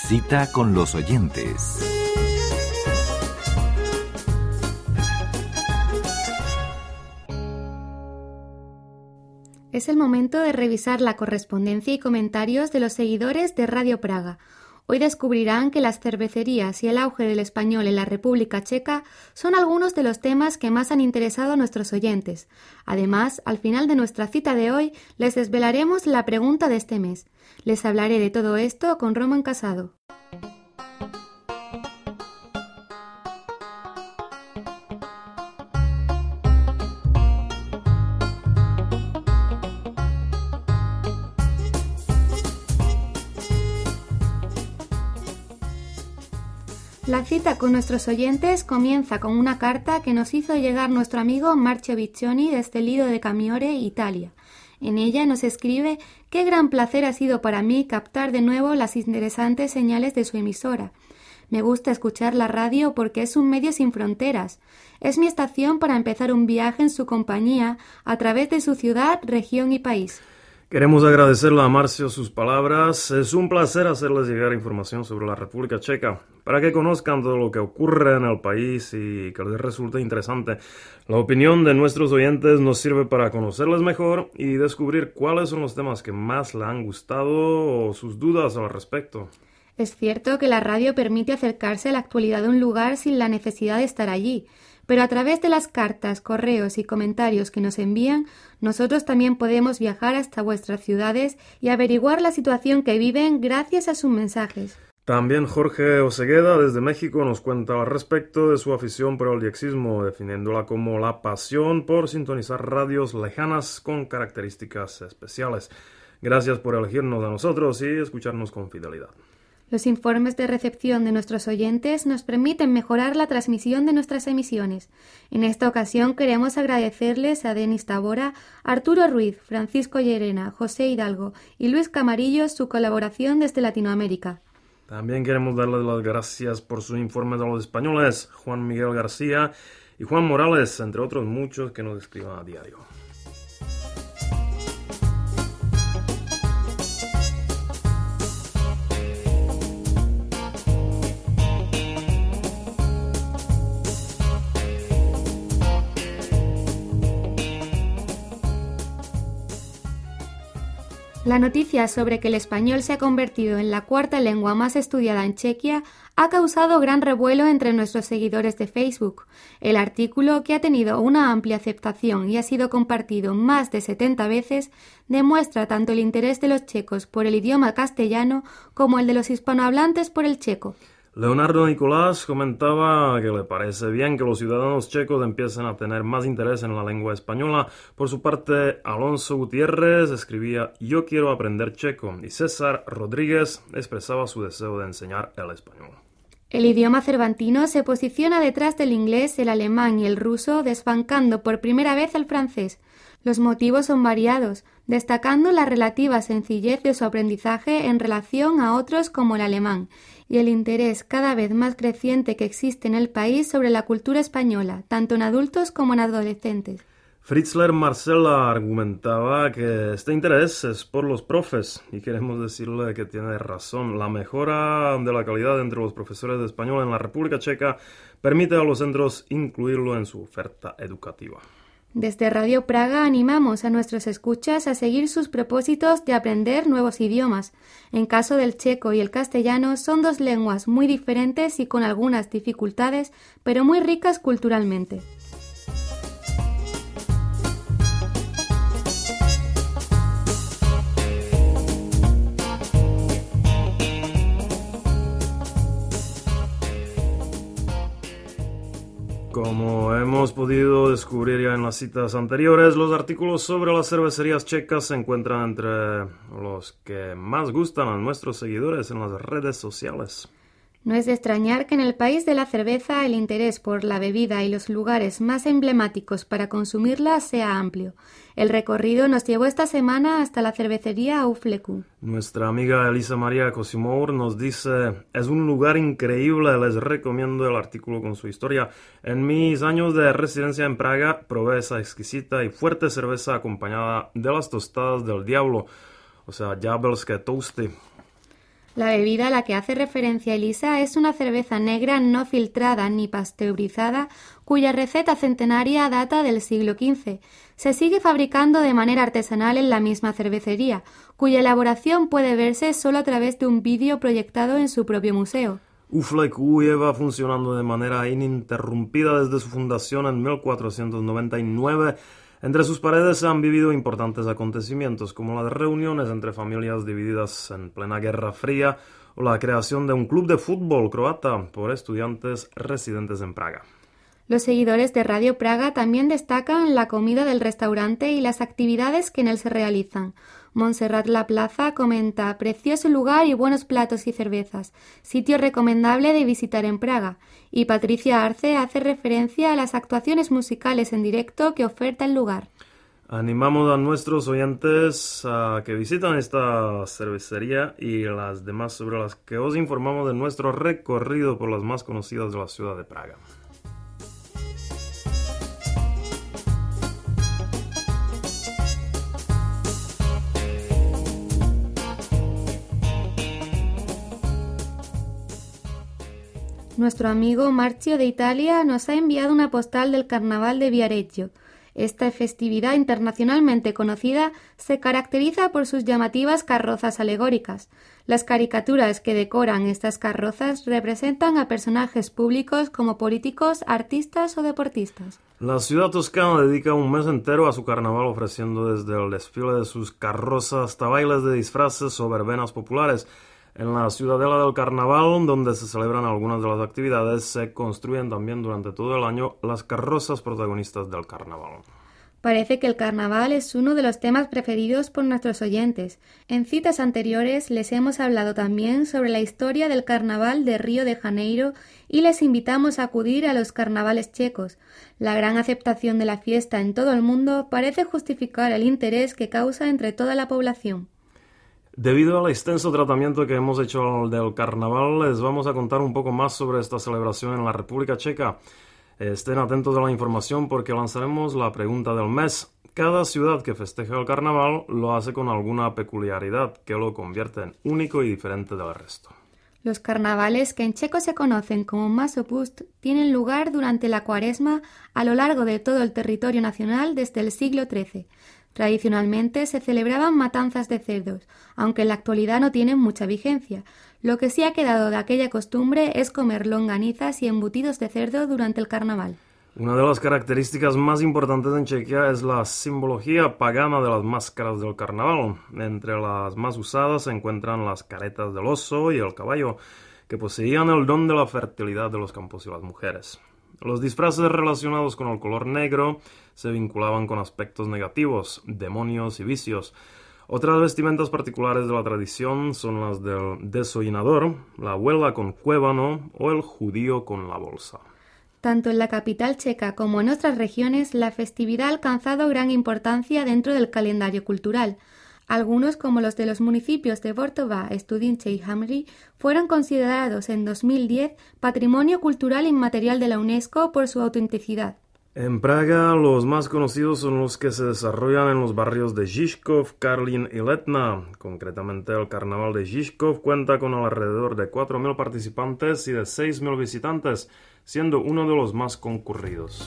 Cita con los oyentes. Es el momento de revisar la correspondencia y comentarios de los seguidores de Radio Praga. Hoy descubrirán que las cervecerías y el auge del español en la República Checa son algunos de los temas que más han interesado a nuestros oyentes. Además, al final de nuestra cita de hoy, les desvelaremos la pregunta de este mes. Les hablaré de todo esto con Roman Casado. La cita con nuestros oyentes comienza con una carta que nos hizo llegar nuestro amigo Marcio Biccioni desde Lido de Camiore, Italia. En ella nos escribe: «Qué gran placer ha sido para mí captar de nuevo las interesantes señales de su emisora. Me gusta escuchar la radio porque es un medio sin fronteras. Es mi estación para empezar un viaje en su compañía a través de su ciudad, región y país». Queremos agradecerle a Marcio sus palabras. Es un placer hacerles llegar información sobre la República Checa para que conozcan todo lo que ocurre en el país y que les resulte interesante. La opinión de nuestros oyentes nos sirve para conocerles mejor y descubrir cuáles son los temas que más les han gustado o sus dudas al respecto. Es cierto que la radio permite acercarse a la actualidad de un lugar sin la necesidad de estar allí, pero a través de las cartas, correos y comentarios que nos envían, nosotros también podemos viajar hasta vuestras ciudades y averiguar la situación que viven gracias a sus mensajes. También Jorge Osegueda desde México nos cuenta al respecto de su afición por el diexismo, definiéndola como la pasión por sintonizar radios lejanas con características especiales. Gracias por elegirnos a nosotros y escucharnos con fidelidad. Los informes de recepción de nuestros oyentes nos permiten mejorar la transmisión de nuestras emisiones. En esta ocasión queremos agradecerles a Denis Tabora, Arturo Ruiz, Francisco Llerena, José Hidalgo y Luis Camarillo su colaboración desde Latinoamérica. También queremos darles las gracias por sus informes a los españoles, Juan Miguel García y Juan Morales, entre otros muchos que nos escriban a diario. La noticia sobre que el español se ha convertido en la cuarta lengua más estudiada en Chequia ha causado gran revuelo entre nuestros seguidores de Facebook. El artículo, que ha tenido una amplia aceptación y ha sido compartido más de 70 veces, demuestra tanto el interés de los checos por el idioma castellano como el de los hispanohablantes por el checo. Leonardo Nicolás comentaba que le parece bien que los ciudadanos checos empiecen a tener más interés en la lengua española. Por su parte, Alonso Gutiérrez escribía: «Yo quiero aprender checo», y César Rodríguez expresaba su deseo de enseñar el español. El idioma cervantino se posiciona detrás del inglés, el alemán y el ruso, desbancando por primera vez al francés. Los motivos son variados, destacando la relativa sencillez de su aprendizaje en relación a otros como el alemán, y el interés cada vez más creciente que existe en el país sobre la cultura española, tanto en adultos como en adolescentes. Fritzler Marcela argumentaba que este interés es por los profes, y queremos decirle que tiene razón. La mejora de la calidad entre los profesores de español en la República Checa permite a los centros incluirlo en su oferta educativa. Desde Radio Praga animamos a nuestros escuchas a seguir sus propósitos de aprender nuevos idiomas. En caso del checo y el castellano, son dos lenguas muy diferentes y con algunas dificultades, pero muy ricas culturalmente. Como hemos podido descubrir ya en las citas anteriores, los artículos sobre las cervecerías checas se encuentran entre los que más gustan a nuestros seguidores en las redes sociales. No es de extrañar que en el país de la cerveza el interés por la bebida y los lugares más emblemáticos para consumirla sea amplio. El recorrido nos llevó esta semana hasta la cervecería Aufleku. Nuestra amiga Elisa María Cosimour nos dice: «Es un lugar increíble, les recomiendo el artículo con su historia. En mis años de residencia en Praga probé esa exquisita y fuerte cerveza acompañada de las tostadas del diablo, o sea, diabelské toasty». La bebida a la que hace referencia Elisa es una cerveza negra no filtrada ni pasteurizada, cuya receta centenaria data del siglo XV. Se sigue fabricando de manera artesanal en la misma cervecería, cuya elaboración puede verse solo a través de un vídeo proyectado en su propio museo. UFLECU lleva funcionando de manera ininterrumpida desde su fundación en 1499. Entre sus paredes han vivido importantes acontecimientos como las reuniones entre familias divididas en plena Guerra Fría o la creación de un club de fútbol croata por estudiantes residentes en Praga. Los seguidores de Radio Praga también destacan la comida del restaurante y las actividades que en él se realizan. Montserrat La Plaza comenta: precioso lugar y buenos platos y cervezas, sitio recomendable de visitar en Praga. Y Patricia Arce hace referencia a las actuaciones musicales en directo que oferta el lugar. Animamos a nuestros oyentes a que visiten esta cervecería y las demás sobre las que os informamos de nuestro recorrido por las más conocidas de la ciudad de Praga. Nuestro amigo Marcio de Italia nos ha enviado una postal del Carnaval de Viareggio. Esta festividad internacionalmente conocida se caracteriza por sus llamativas carrozas alegóricas. Las caricaturas que decoran estas carrozas representan a personajes públicos como políticos, artistas o deportistas. La ciudad toscana dedica un mes entero a su carnaval, ofreciendo desde el desfile de sus carrozas hasta bailes de disfraces o verbenas populares. En la ciudadela del carnaval, donde se celebran algunas de las actividades, se construyen también durante todo el año las carrozas protagonistas del carnaval. Parece que el carnaval es uno de los temas preferidos por nuestros oyentes. En citas anteriores les hemos hablado también sobre la historia del carnaval de Río de Janeiro y les invitamos a acudir a los carnavales checos. La gran aceptación de la fiesta en todo el mundo parece justificar el interés que causa entre toda la población. Debido al extenso tratamiento que hemos hecho del carnaval, les vamos a contar un poco más sobre esta celebración en la República Checa. Estén atentos a la información porque lanzaremos la pregunta del mes. Cada ciudad que festeja el carnaval lo hace con alguna peculiaridad que lo convierte en único y diferente del resto. Los carnavales, que en checo se conocen como Masopust, tienen lugar durante la Cuaresma a lo largo de todo el territorio nacional desde el siglo XIII. Tradicionalmente se celebraban matanzas de cerdos, aunque en la actualidad no tienen mucha vigencia. Lo que sí ha quedado de aquella costumbre es comer longanizas y embutidos de cerdo durante el carnaval. Una de las características más importantes en Chequia es la simbología pagana de las máscaras del carnaval. Entre las más usadas se encuentran las caretas del oso y el caballo, que poseían el don de la fertilidad de los campos y las mujeres. Los disfraces relacionados con el color negro se vinculaban con aspectos negativos, demonios y vicios. Otras vestimentas particulares de la tradición son las del desollinador, la abuela con cuébano o el judío con la bolsa. Tanto en la capital checa como en otras regiones, la festividad ha alcanzado gran importancia dentro del calendario cultural. Algunos, como los de los municipios de Vortova, Studince y Hamri, fueron considerados en 2010 Patrimonio Cultural Inmaterial de la UNESCO por su autenticidad. En Praga, los más conocidos son los que se desarrollan en los barrios de Žižkov, Karlín y Letna. Concretamente, el carnaval de Žižkov cuenta con alrededor de 4.000 participantes y de 6.000 visitantes, siendo uno de los más concurridos.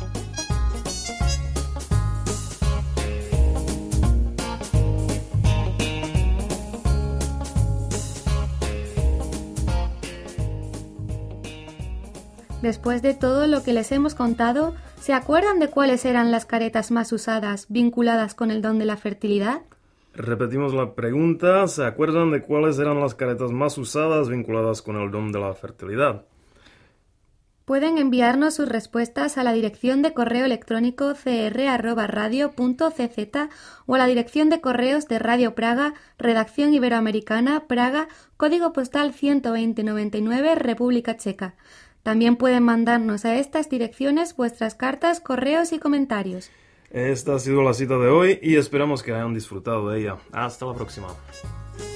Después de todo lo que les hemos contado, ¿se acuerdan de cuáles eran las caretas más usadas vinculadas con el don de la fertilidad? Repetimos la pregunta, ¿se acuerdan de cuáles eran las caretas más usadas vinculadas con el don de la fertilidad? Pueden enviarnos sus respuestas a la dirección de correo electrónico cr@radio.cz o a la dirección de correos de Radio Praga, Redacción Iberoamericana, Praga, código postal 12099, República Checa. También pueden mandarnos a estas direcciones vuestras cartas, correos y comentarios. Esta ha sido la cita de hoy y esperamos que hayan disfrutado de ella. Hasta la próxima.